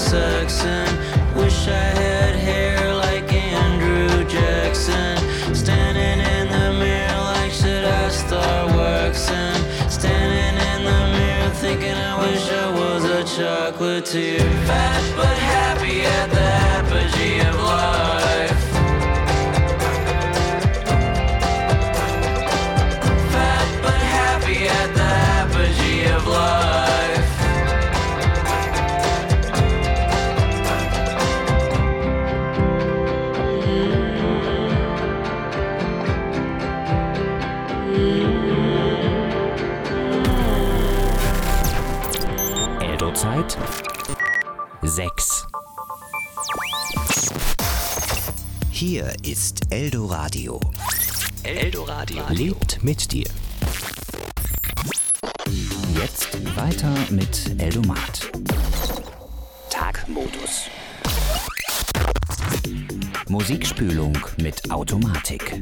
sex and wish I had hair like Andrew Jackson. Standing in the mirror like should I start waxing? Standing in the mirror thinking I wish I was a chocolatier. Fat but happy at the apogee of life. Fat but happy at the apogee of life. Zeit 6. Hier ist Eldoradio. Eldoradio lebt mit dir. Jetzt weiter mit Eldomat. Tagmodus. Musikspülung mit Automatik.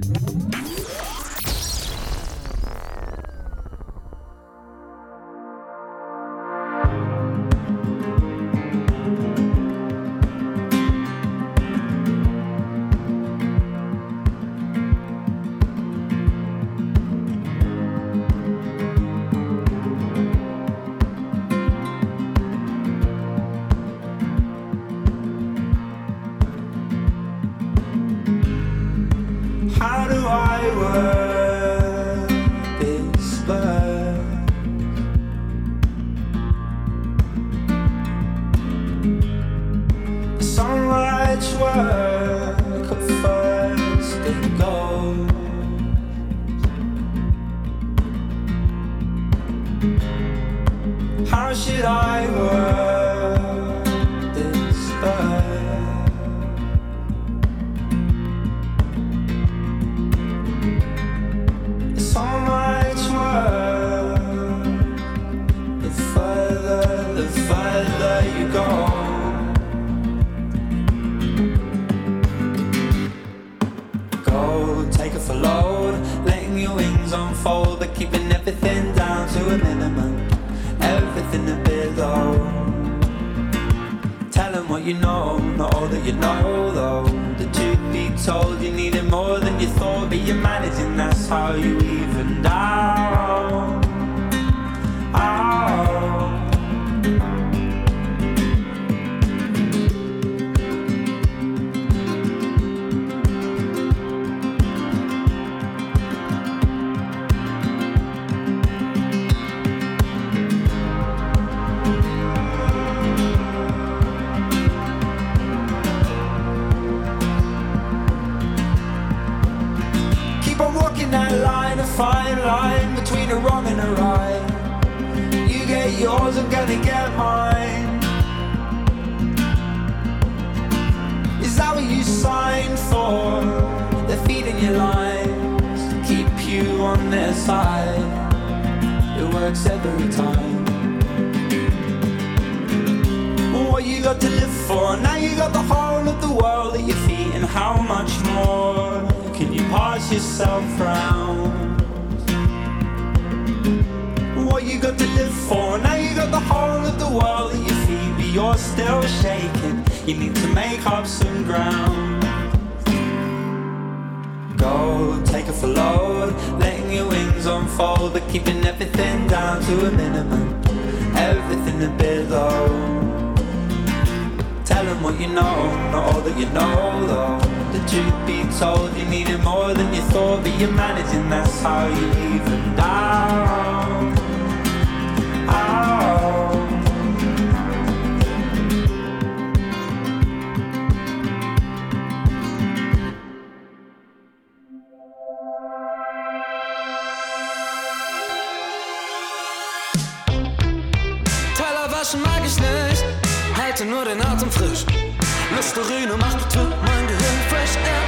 Mag ich nicht, halte nur den Atem frisch. Listerine macht mein Gehirn fresh air.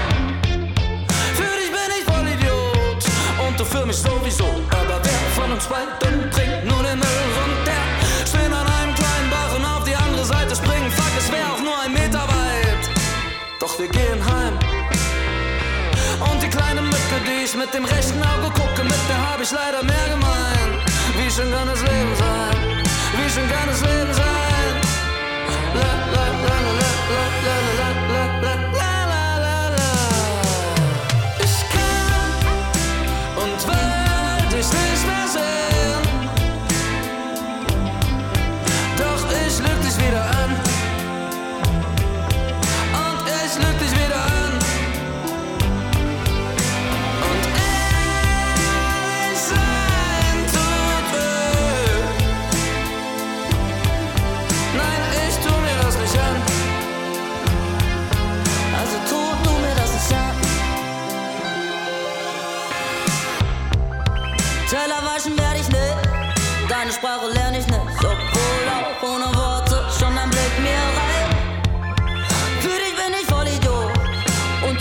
Für dich bin ich voll Idiot und du für mich sowieso. Aber wer von uns beiden trinkt nur den Müll runter? Stehen an einem kleinen Bach und auf die andere Seite springen. Fuck, es wär auch nur 1 Meter weit. Doch wir gehen heim. Und die kleine Mücke, die ich mit dem rechten Auge gucke, mit der hab ich leider mehr gemein. Wie schön kann das Leben sein? Wie schön kann das Leben sein? La, la.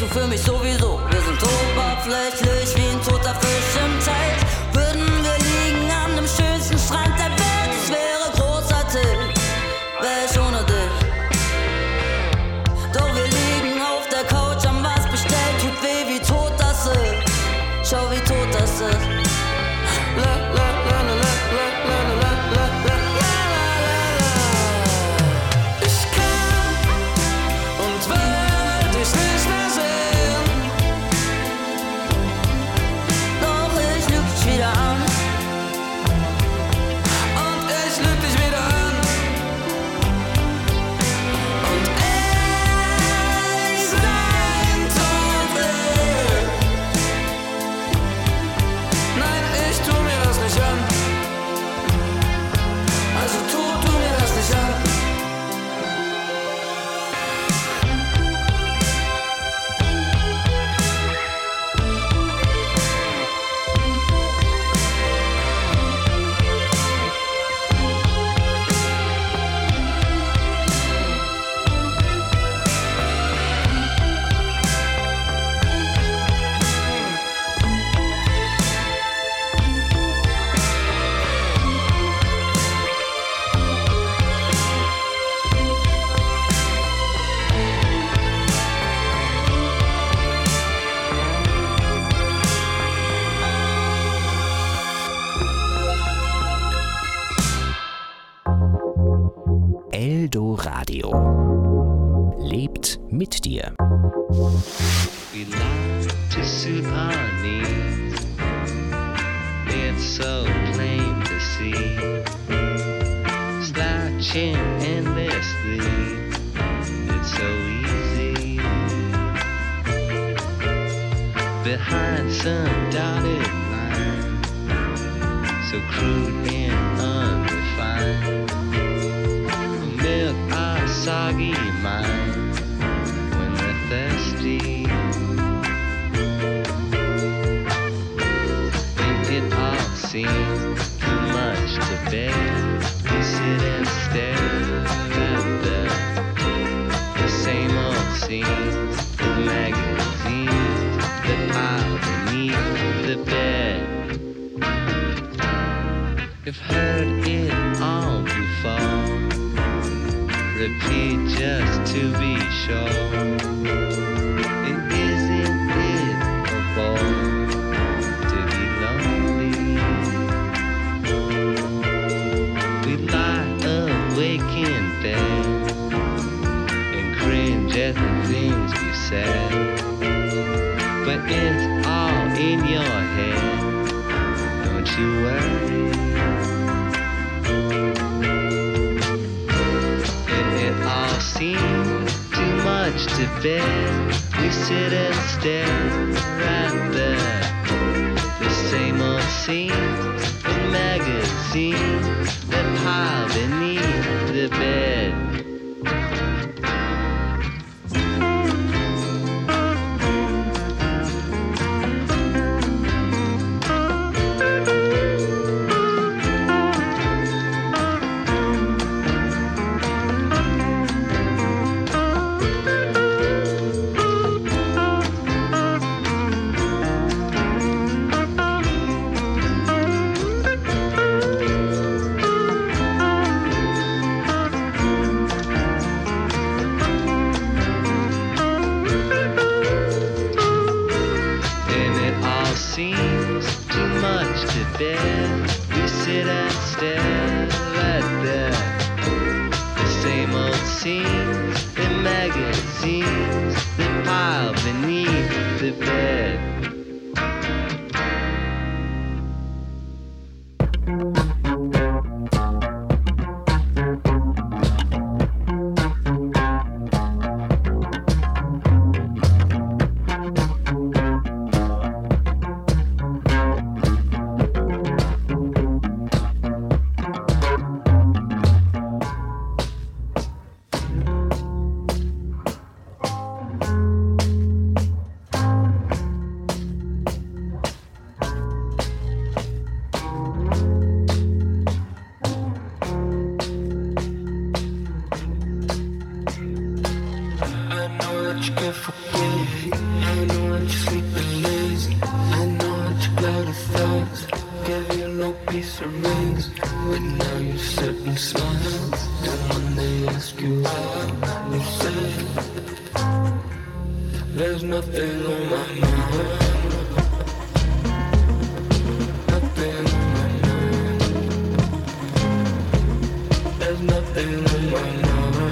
du für mich sowieso. Wir sind oberflächlich wie ein toter Fisch im Teich. Würden wir liegen an dem schönsten Strand der Welt, es wäre großartig, wär ich ohne dich. Doch wir liegen auf der Couch, haben was bestellt, tut weh, wie tot das ist. Schau, wie tot das ist. La, la, la, la, la, la, la, la, la, la. Eldoradio. Lebt mit dir. We like to suit our needs. It's so plain to see. Slouching endlessly. It's so easy. Behind some dotted line. So crude and unrefined. Milk our soggy mind when we're thirsty. And it all seems too much to bear. We sit and stare at the same old scenes, the magazines that pile beneath the bed. You've heard it all before. Repeat just to be sure. And isn't it a bore to be lonely? We lie awake in bed and cringe at the things we said. But it's all in your head, don't you worry. Seems too much to bear. We sit and stare at the same old scenes in magazines that pile beneath the bed. that you can't forget. I know that you're sleeping lazy. I know that you're clouded thoughts give you no peace or rest. But now you're sitting smiling, and when they ask you how, you say there's nothing on my mind. Nothing on my mind. There's nothing on my mind.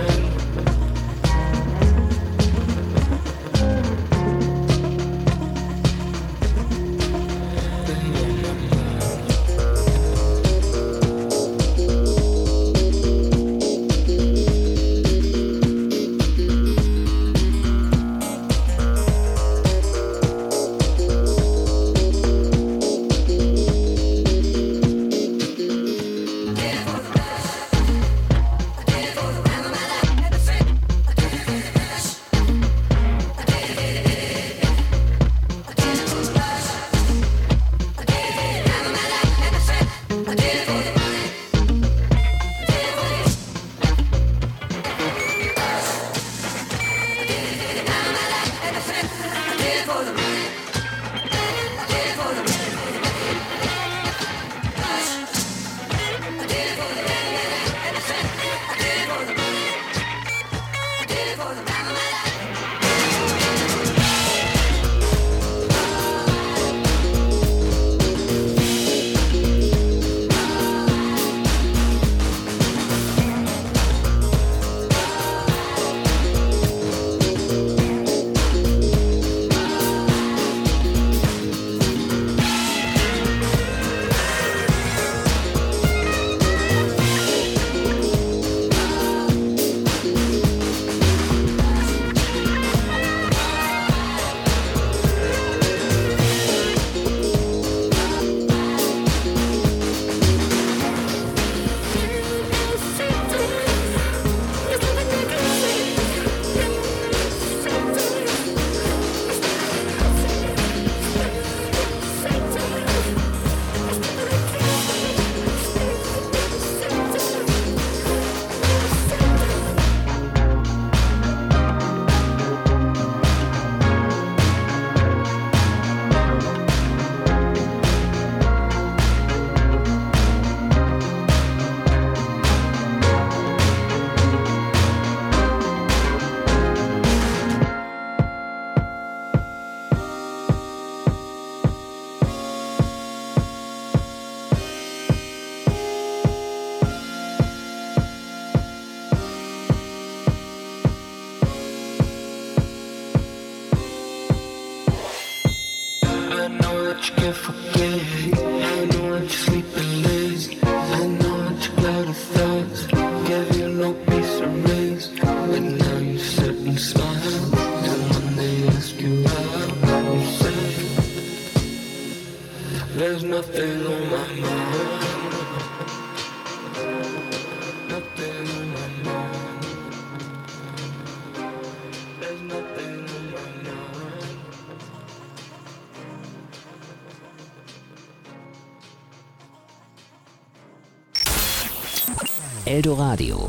Eldoradio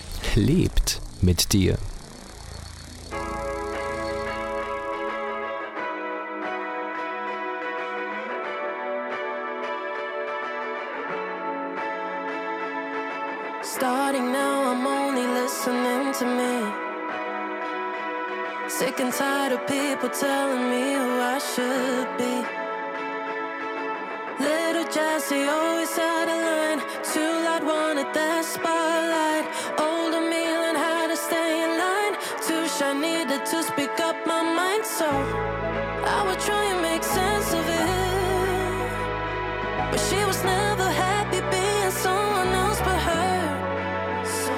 lebt mit dir. Starting now, I'm only listening to me. Sick and tired of people telling me who I should be. Little Jessie always had a line. Too loud, wanted that spotlight. Older me learned how to stay in line. Too shy, needed to speak up my mind. So I would try and make sense of it, but she was never happy being someone else but her. So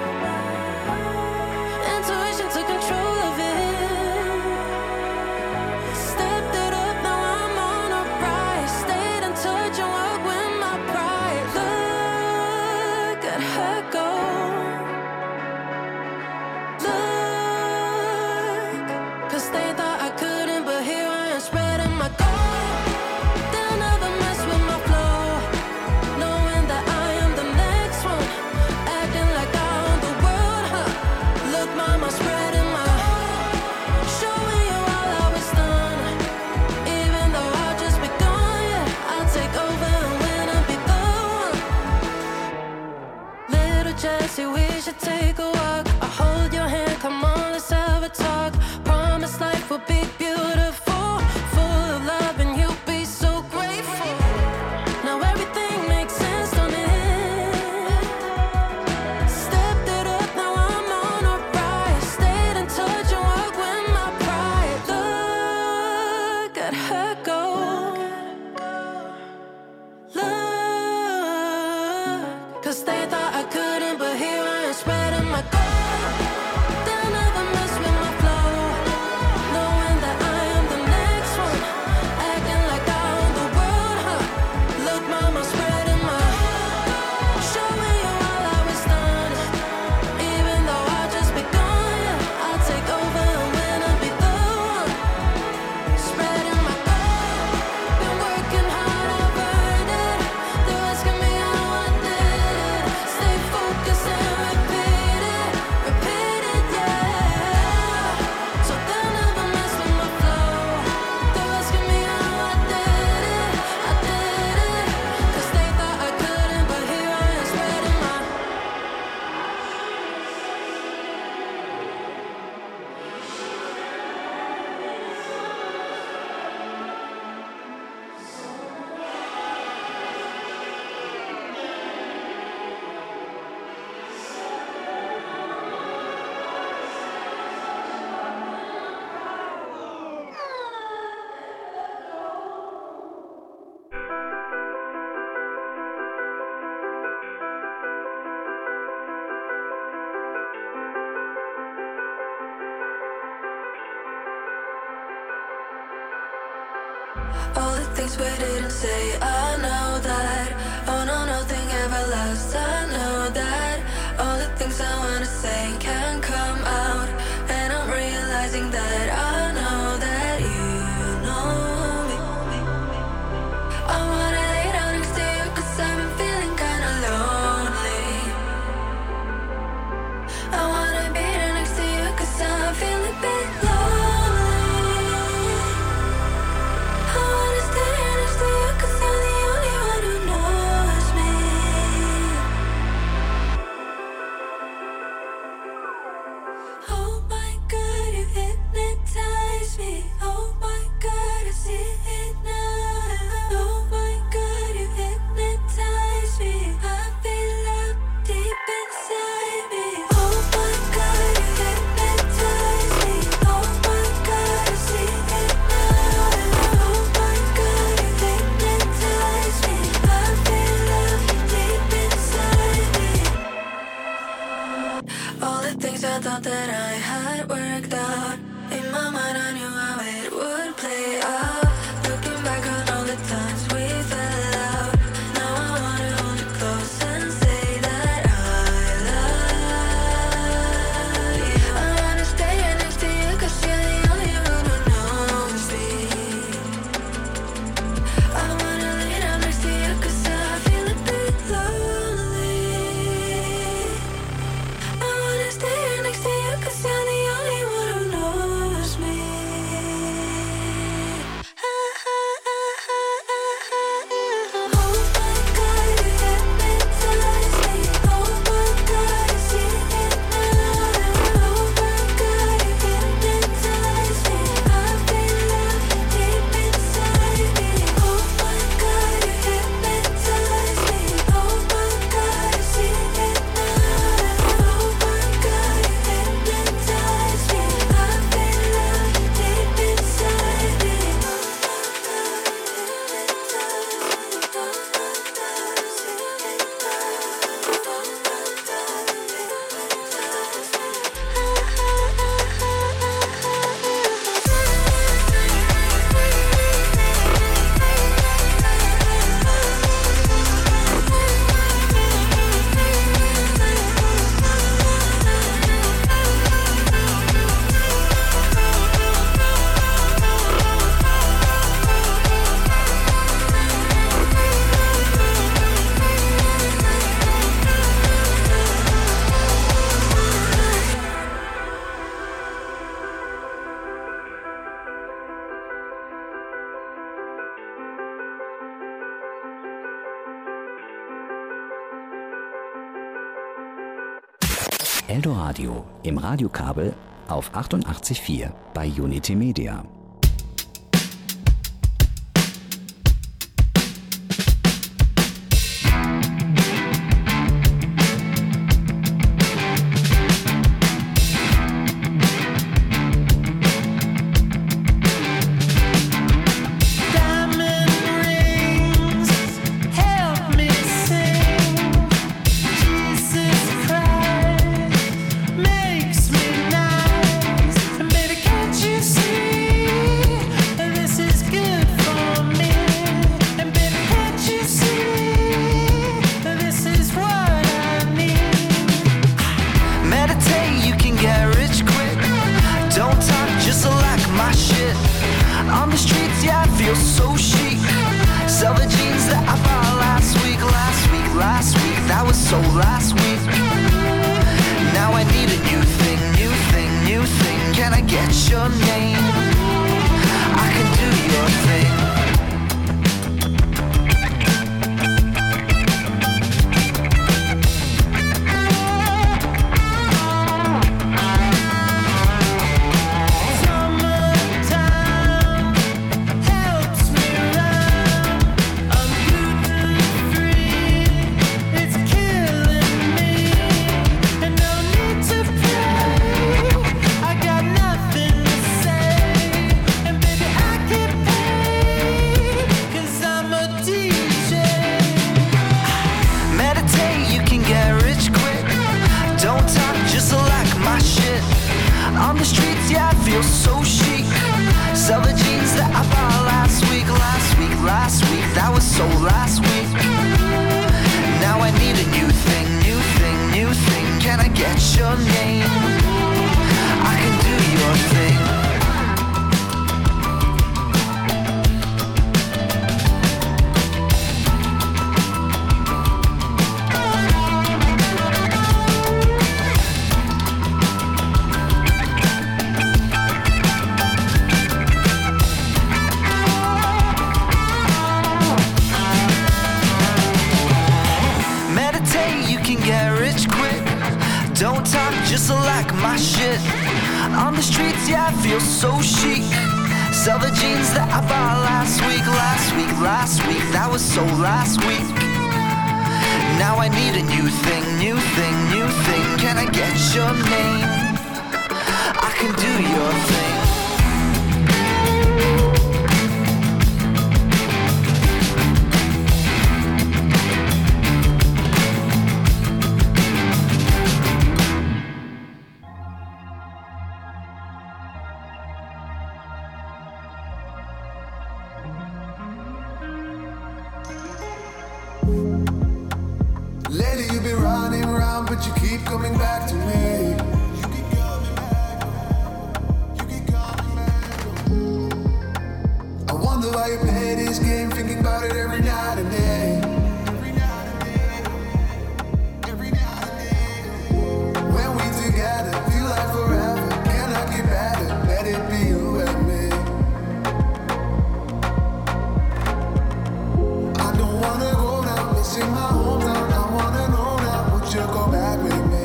intuition took control of it. Stepped it up, now I'm on a rise. Stayed in touch and walked with my pride. Look at her go. Look, 'cause they thought I couldn't, but here I am spreading my gold. They'll never mess with my flow. things we didn't say. I know that. Oh no, nothing ever lasts. I know that. All the things I wanna say can't come out, and I'm realizing that I know that you know me. I wanna lay down next to you 'cause I've been feeling kinda lonely. I wanna be there next to you 'cause I'm feeling a bit lonely. I wanna stay here next to you 'cause you're the only one who knows me. Oh my God, you hypnotize me. Oh my God, I see it now. Oh my God, you hypnotize me. I feel up deep inside me. Oh my God, you hypnotize me. Oh my God, I see it now. Oh my God, you hypnotize me. I feel up deep inside me. All the things I thought that I had worked out, in my mind I knew how it would play out. Looking back on all the times we fell out, now I wanna hold you close and say that I love you. I wanna stay here next to you 'cause you're the only one who knows me. I wanna lay down next to you 'cause I feel a bit lonely. I wanna stay here next to you 'cause you're the only one who knows me. Oh my God, you hypnotize me. Oh my God, I see it now. Oh my God, you hypnotize me. I feel up deep inside me. Oh my God, you hypnotize me. Oh my God, I see it now. Oh my God, you hypnotize me. I feel up deep inside me. Eldoradio im Radiokabel auf 88.4 bei Unity Media. Diamond rings help me sing. Jesus Christ makes me nice. And baby, can't you see that this is good for me? And baby, can't you see that this is what I need? Meditate, you can get rich quick. Don't talk, just like my shit. On the streets, yeah, I feel so chic. Sell the jeans that I bought last week. That was so last week. Now I need a new thing. Can I get your name? I can do your thing. Summertime helps me run. I'm gluten-free. It's killing me. And no need to pray. I got nothing to say. And baby, I get paid 'cause I'm a DJ. Meditate, you can get rich quick. Don't talk, just like my shit. On the streets, yeah, I feel so chic. Sell the jeans that I bought last week. last week, that was so last week. Now I need a new thing, new thing, new thing. Can I get your name? I can do your thing. Don't talk, just like my shit. On the streets, yeah, I feel so chic. Sell the jeans that I bought last week, last week, last week. That was so last week. Now I need a new thing, new thing, new thing. Can I get your name? I can do your thing. But you keep coming back to me. You keep coming back. You keep coming back. I wonder why you play this game, thinking about it every night and day. Every night and day. Every night and day. When we together, feel like forever. Cannot get better. Let it be you and me. I don't wanna go now, missing my hometown. I wanna know now, would you go back with me?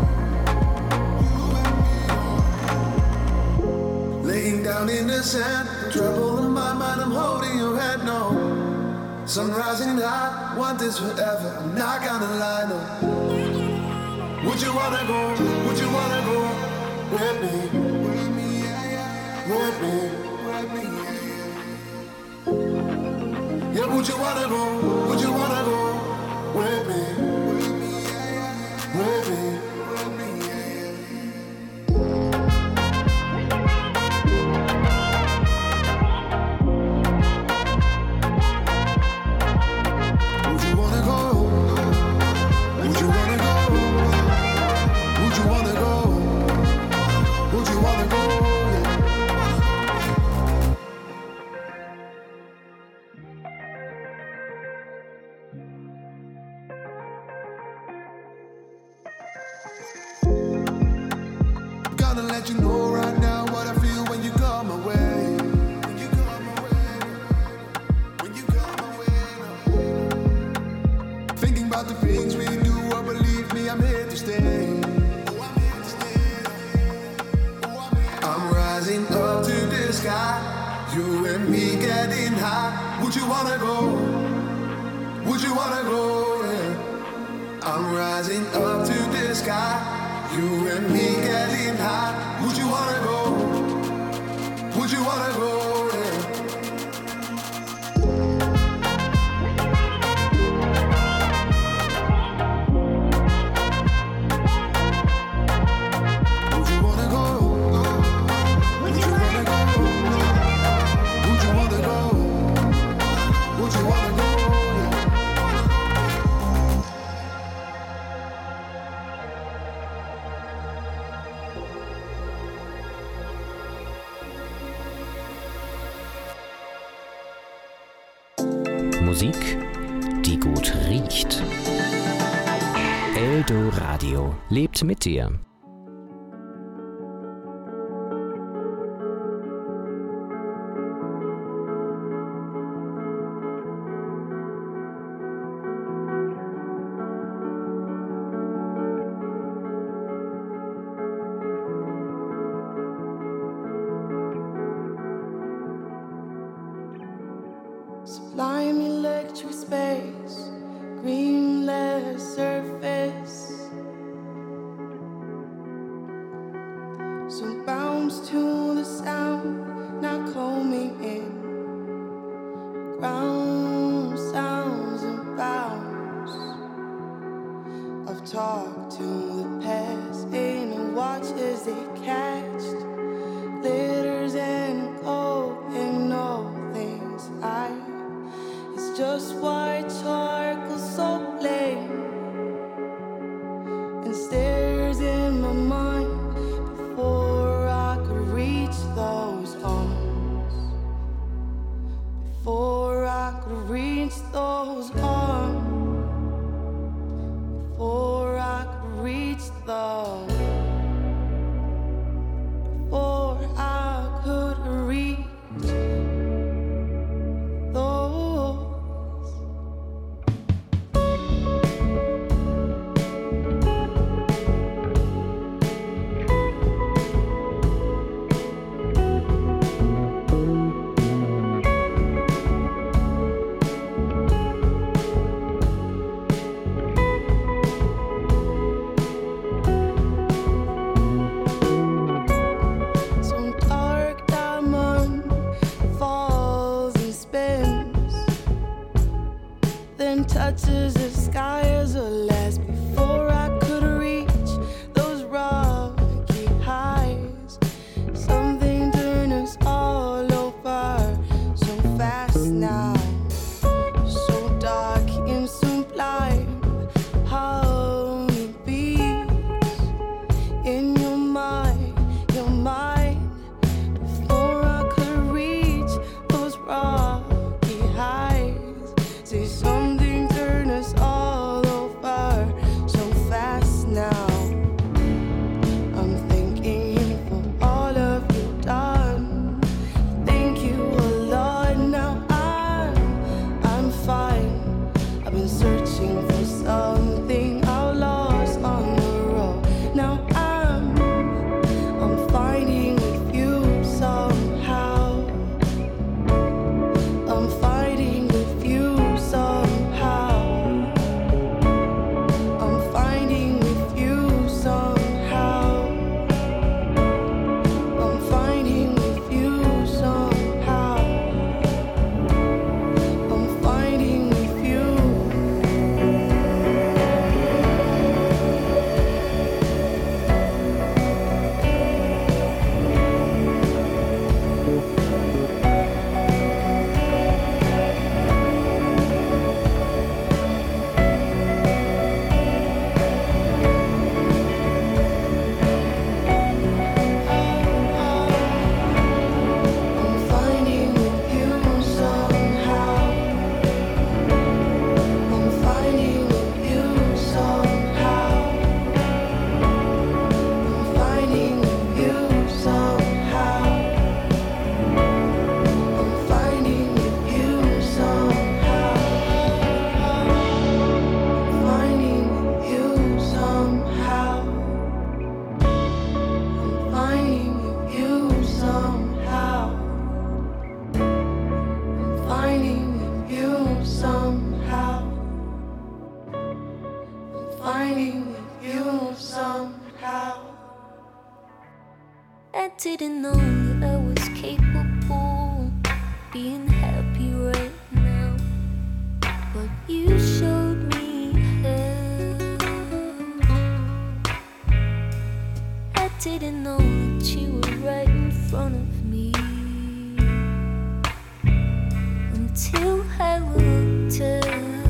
Laying down in the sand, trouble in my mind, I'm holding your head, no. Sun rising high, want this forever, I'm not gonna lie, no. Would you wanna go, would you wanna go with me? With me, with me, with me, yeah, would you wanna go, would you wanna go with me? With me, with me, with me, would you wanna go? Would you wanna go? Would you wanna go? Would you wanna go? Gonna let you know right now what I feel when you come away. When you come away. When you come away. Thinking about the things we do, oh, believe me, I'm here to stay. Oh, I'm here to stay. Oh, I'm rising up to the sky. You and me getting high. Would you wanna go? Would you wanna go? Yeah. I'm rising up to the sky. You and me getting high. Would you wanna go? Would you wanna go? Yeah. Would you wanna go? Would you wanna go? Would you wanna go? Would you wanna go? Musik, die gut riecht. Eldoradio lebt mit dir. Sublime electric space, greenless surface. So bounce to the sound, now combing in. Ground sounds and bounds of talk to the past. And watch as they catched glitters and gold and all things I touches the sky as a last before I could reach those rocky heights. Something turned us all over so fast now, so dark and so blind. How it beats in your mind, your mind. Before I could reach those rocky heights, say something turned us all over so fast now. I'm thanking for all of you done. Thank you a lot. Now I'm fine. I've been searching for something I lost on the road. Now I'm fighting with you somehow. I'm fighting with you somehow. I'm fighting with you somehow. I'm fighting with you somehow. I'm fighting with you. I'm fighting with you somehow. I'm fighting with you somehow. I'm fighting with you somehow. I'm fighting with you somehow. Finding with you somehow. I'm finding with you somehow. I'm finding with you somehow. I'm finding with you somehow. I didn't know that I was capable of being happy right now, but you showed me how. I didn't know that you were right in front of me until I looked up.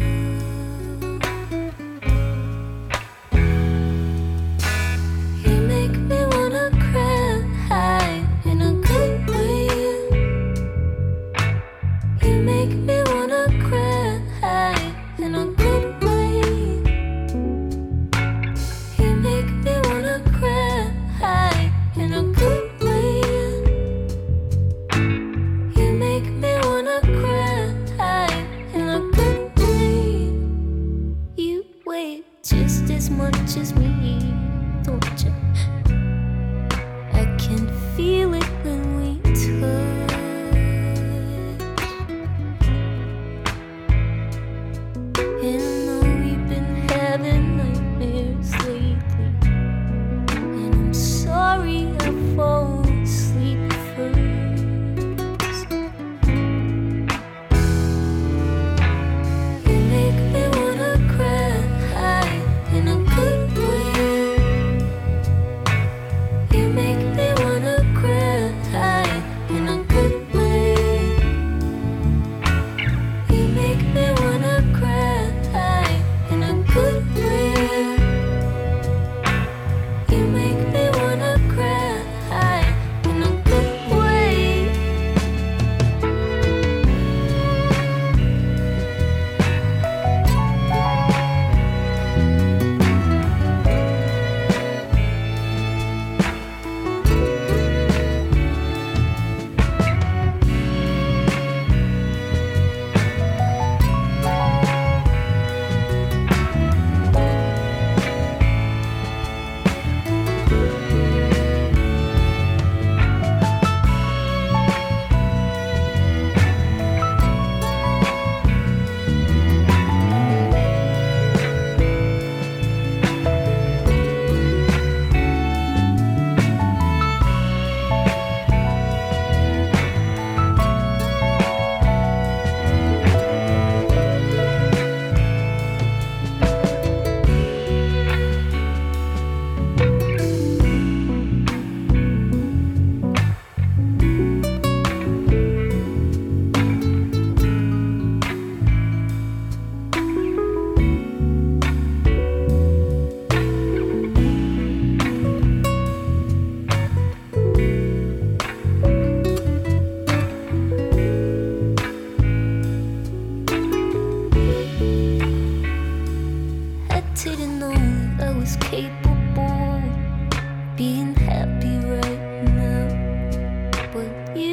You make me wanna cry in a good way. You make me wanna cry in a good way. You make me wanna cry in a good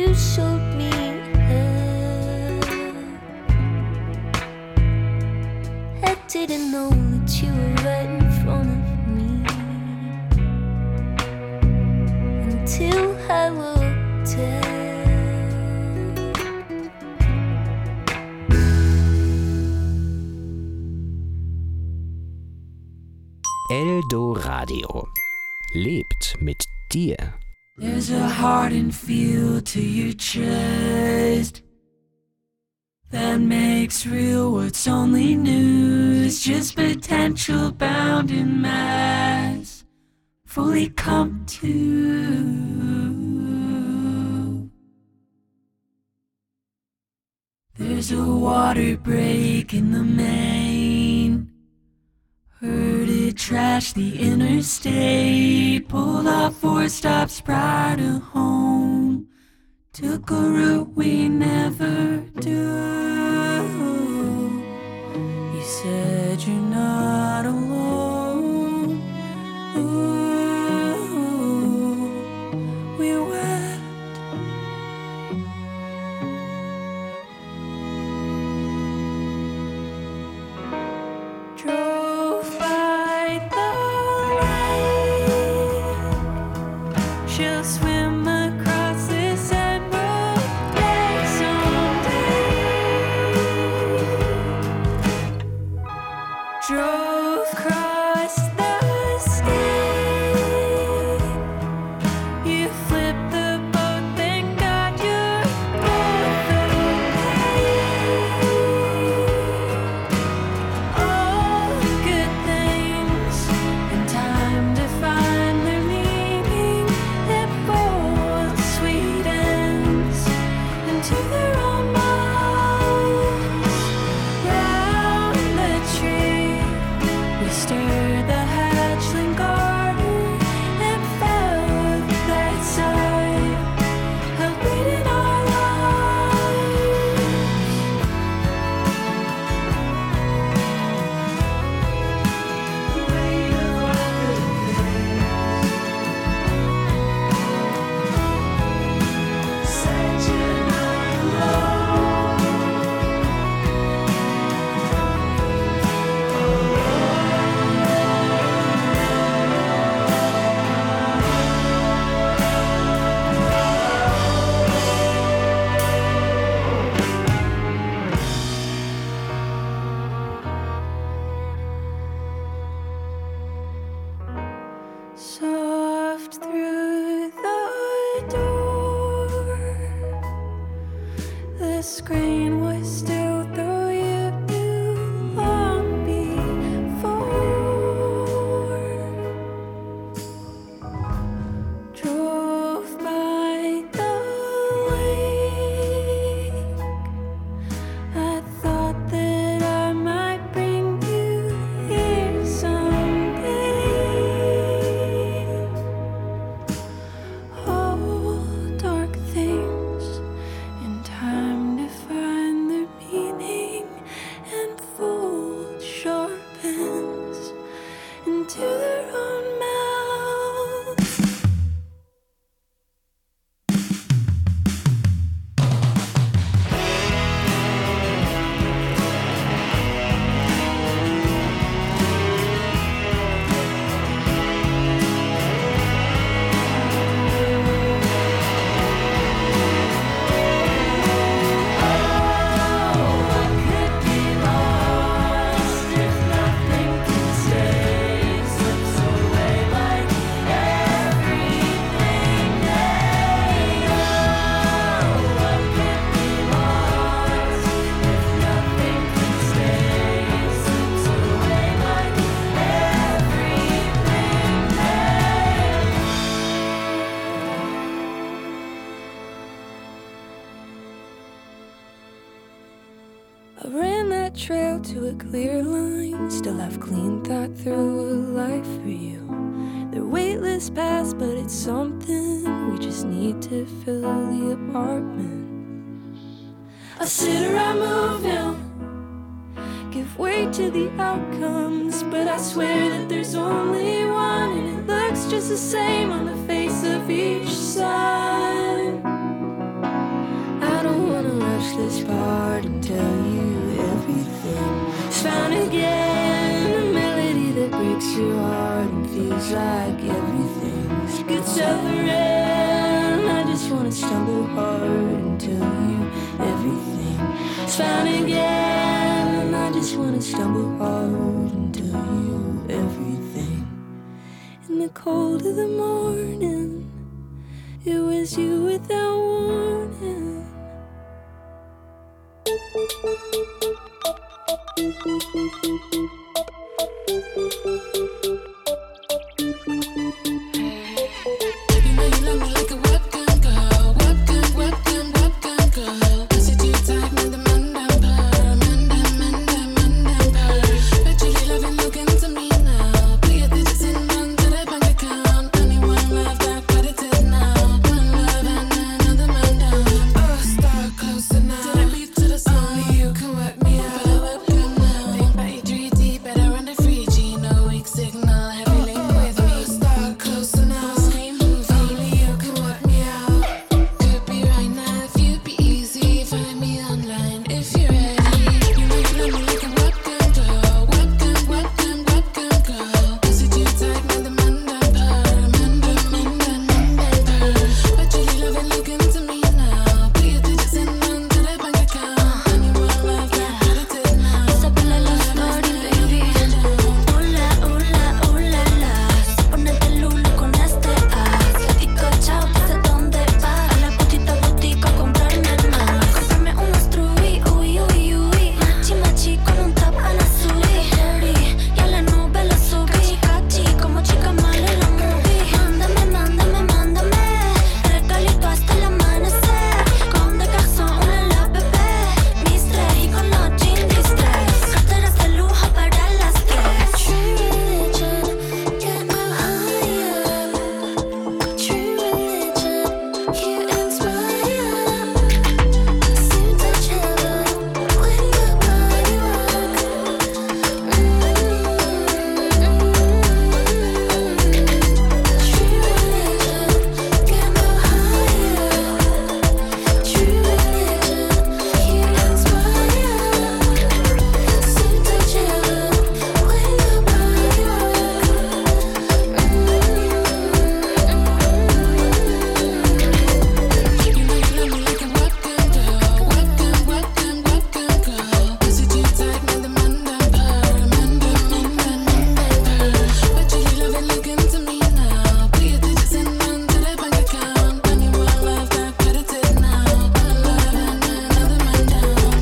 you showed me hell. I didn't know that you were right in front of me until I looked at. Eldoradio lebt mit dir. There's a hardened feel to your chest that makes real what's only news, just potential bound in mass, fully come to. There's a water break in the main. Heard it trash the interstate, pulled off 4 stops prior to home, took a route we never do. You said you're not alone. Ooh, we wept. Drove by the lake. She'll swim across this emerald lake someday. Drove across the state. You flipped the boat, thank God you're both okay. All good things in time to find their meaning, that bold sweet ends into their own minds. Round the tree we stirred the hatchling garden and felt that sigh held beating our lives. The weight of all good things said you're not alone. Soft through the door, the screen was still though you knew long before. Drove by the lake. I thought that I might bring you here someday. All dark things in time to find their meaning, and fold sharp ends into their own mouths. What could be lost if nothing can stay? Slips away like everything they know. What could be lost if nothing can stay? Slips away like everything they I ran that trail to a clear line. Still have clean thought through a life for you. They're weightless paths, but it's something. We just need to fill the apartment. I sit or I move now, give way to the outcomes, but I swear that there's only one, and it looks just the same on the face of each side. too hard and feels like everything gets severing. I just wanna stumble hard until you everything's fine again. I just wanna stumble hard until you everything. In the cold of the morning, it was you without warning. You know you love me like a webcam girl, webcam girl. I said you tight, man, the man down per. Bet you loving looking to me now. Put your digits in under the bank account. Only one love that credited now. One love and another man down. Oh, start closer now. Till I beat to the sun. Only you can work me out. Better webcam now. Think about you 3D, better run the 3G. No weak signal, heavy link with me. Start closer now. Same move, only you can work me out. Could be right now if you'd be easy. Find me online if you're ready. You know you love me like a webcam girl, webcam girl. I said you tight, man, the man down per. Bet you loving looking to me now. Put your digits in under the bank account. Anyone love that credited now. Esa pela la story, baby. Hola, hola, hola, la. Ponete lula con este as. Le digo chao, dice dónde va. A la putita botica a comprarme más. Comprarme unos truy, uy, uy, uy. Machi, machi con un top anazuli. Dirty, y a la nube la subí. Cachi, cachi, como chica mala en la movie. Mándame, mándame, mándame. Regalito hasta el amanecer. Con de garçon, una la bebé. Mis tres y con los jeans distress. Carteras de lujo para las tres. True religion, get me higher. True religion, you inspire. Seem to chill when your body rock. True religion, get me higher. True religion, you inspire. Seem to chill when your body You know you love me like a webcam girl, webcam girl. I said you tight, man, the man down per. Bet you loving looking to me now. Put your digits in under the bank account. Anyone love that credited now. One love and another man down.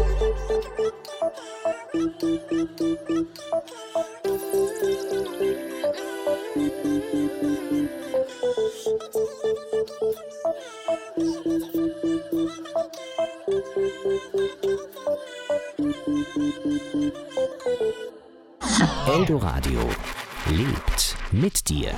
Eldoradio lebt mit dir.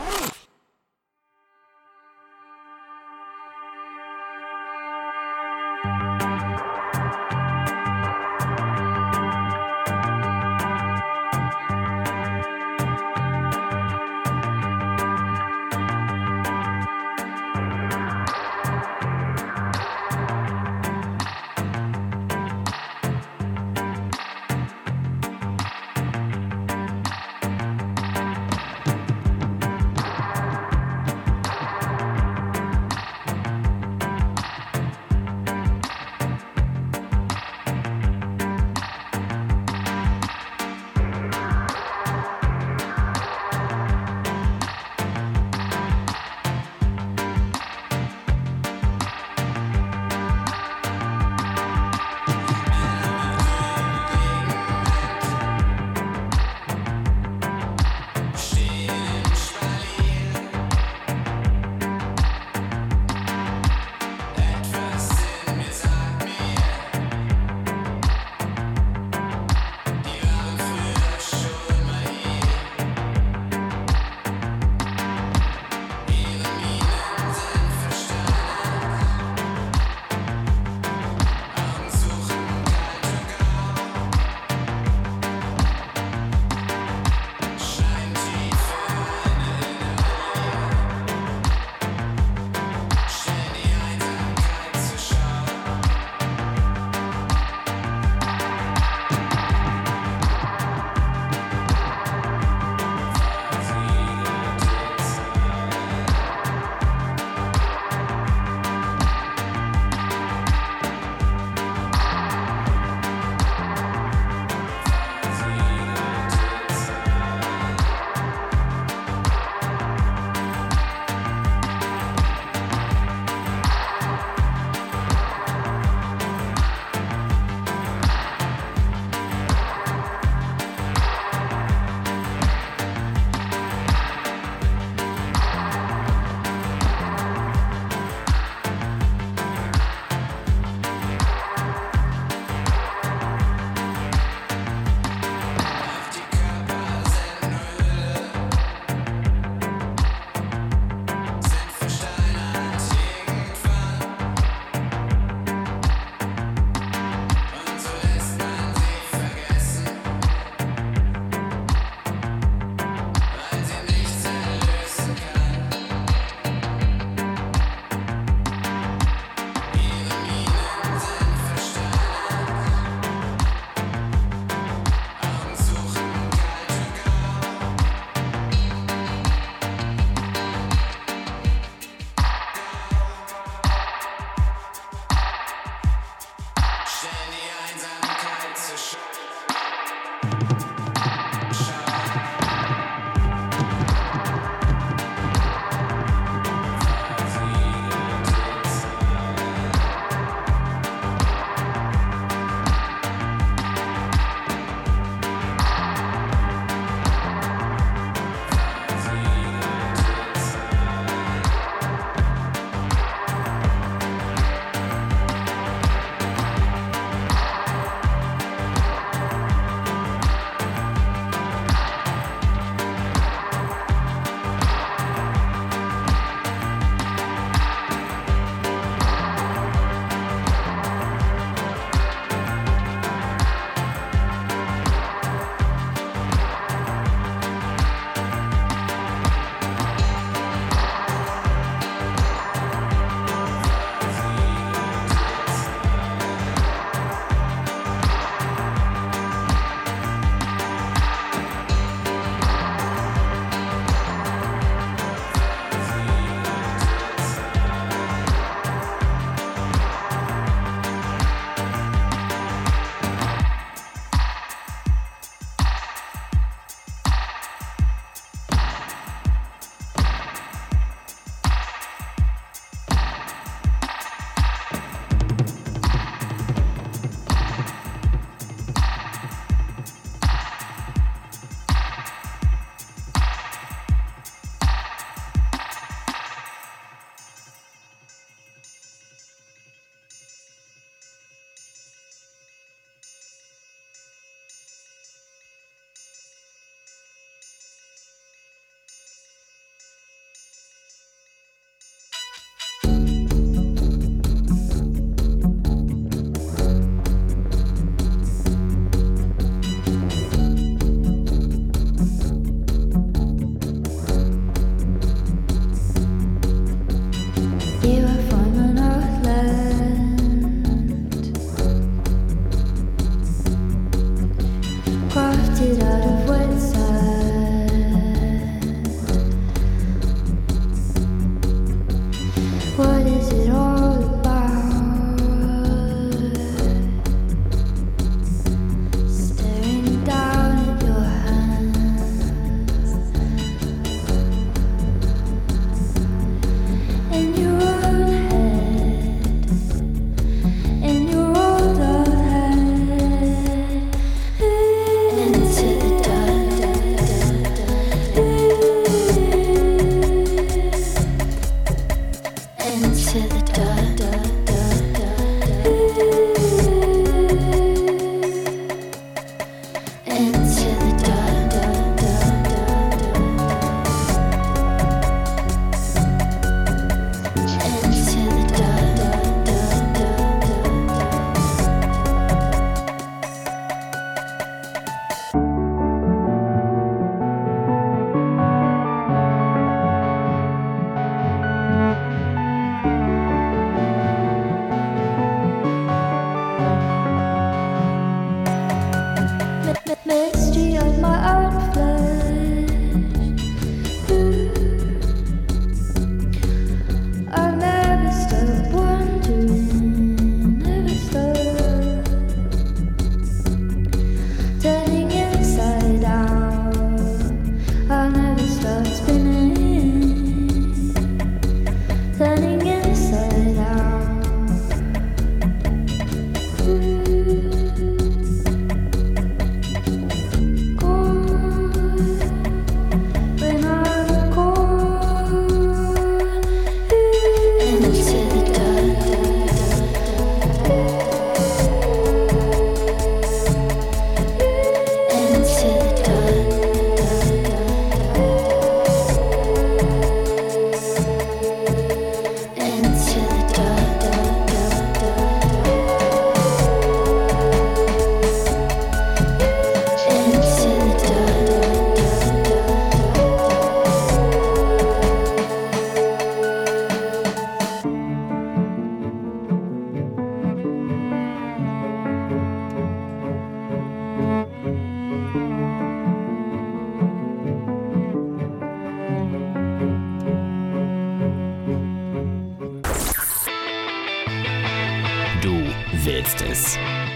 willst es.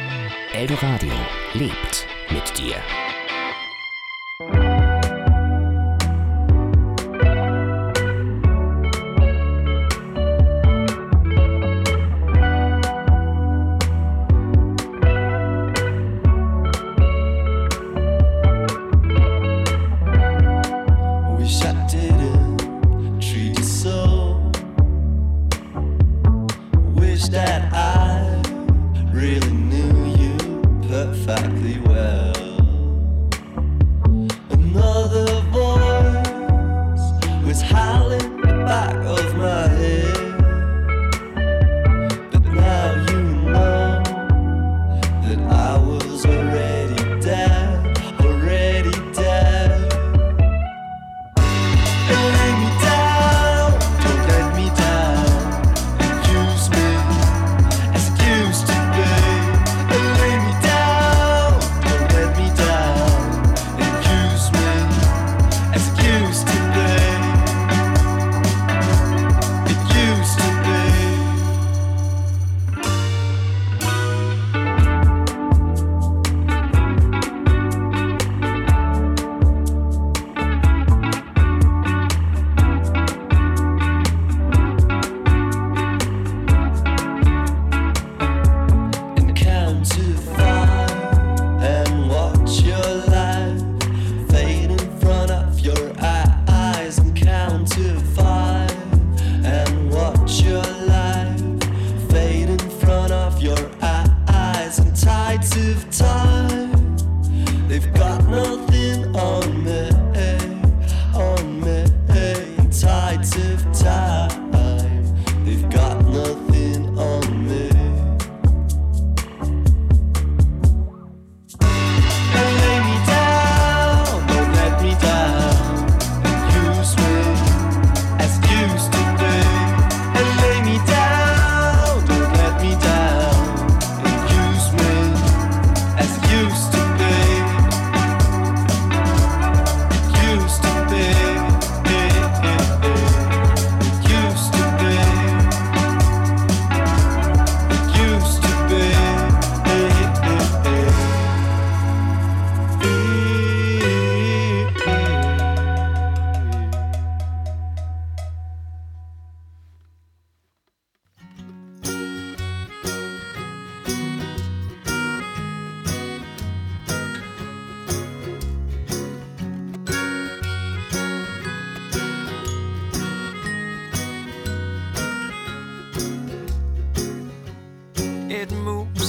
Eldoradio lebt mit dir.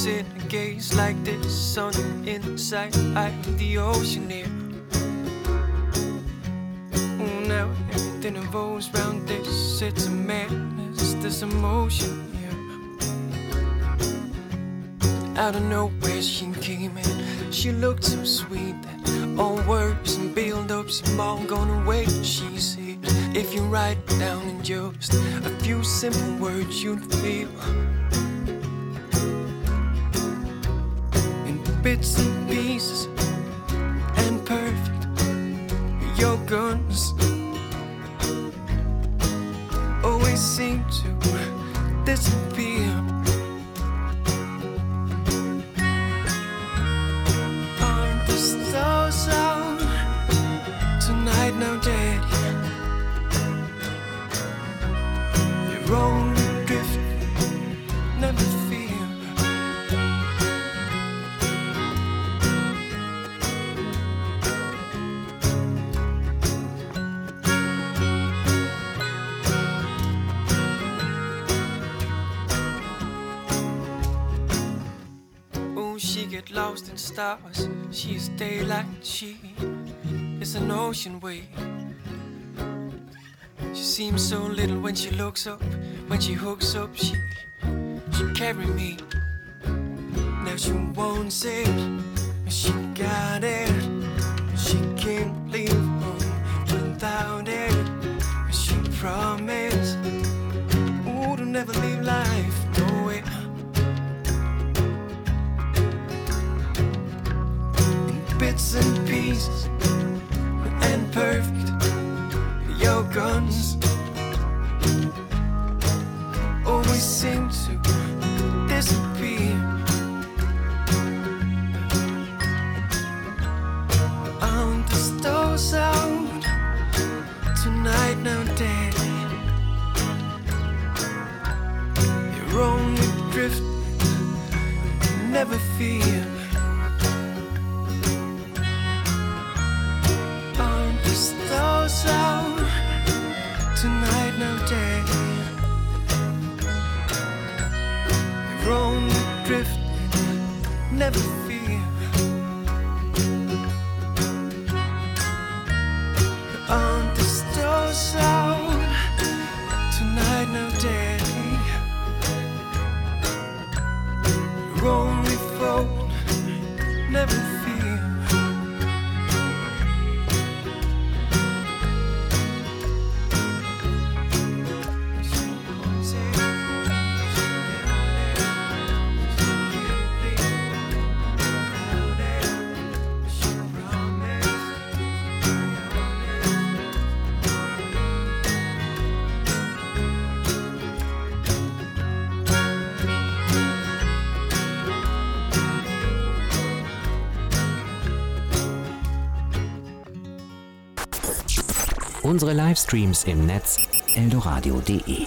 sit and gaze like this on the inside of the ocean here. Oh, now everything revolves round this. It's a madness, this emotion here. Out of nowhere she came in. She looked so sweet that all words and build-ups seem all gone away. She said, if you write down in just a few simple words, you'd feel in bits and pieces and perfect. Your guns always seem to disappear. Aren't the stars out tonight now, Daddy? You're only drifting, never fear. Oh, she get lost in stars. She is daylight, she is an ocean wave. She seems so little when she looks up. When she hooks up, she carry me. Now she wants it, she got it. She can't leave home without it. She promised, oh, to never leave life nowhere. In bits and pieces and perfect. Your guns always seem to disappear. Aren't the stars out tonight now, Daddy? You're only drifting, never fear. Aren't the stars out tonight now, Daddy? You're only drifting, never fear. Aren't the stars out tonight now, Daddy? You're only floating, never fear. Unsere Livestreams im Netz eldoradio.de.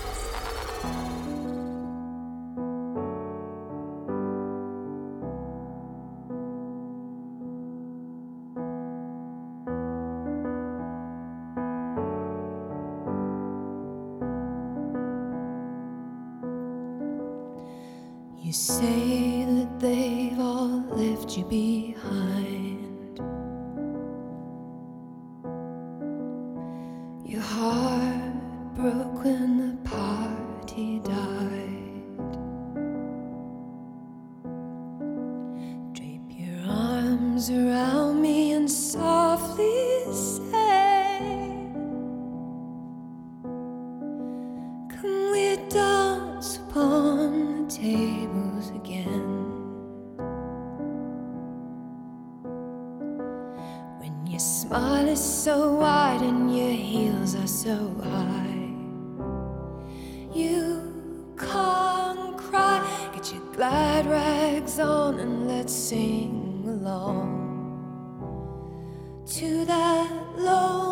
You say that they've all left you behind. Your heart broke when the party died. Drape your arms around me and softly say, can we dance upon the tables again? When your smile is so wide and your heels are so high, you can't cry. Get your glad rags on and let's sing along to that lonely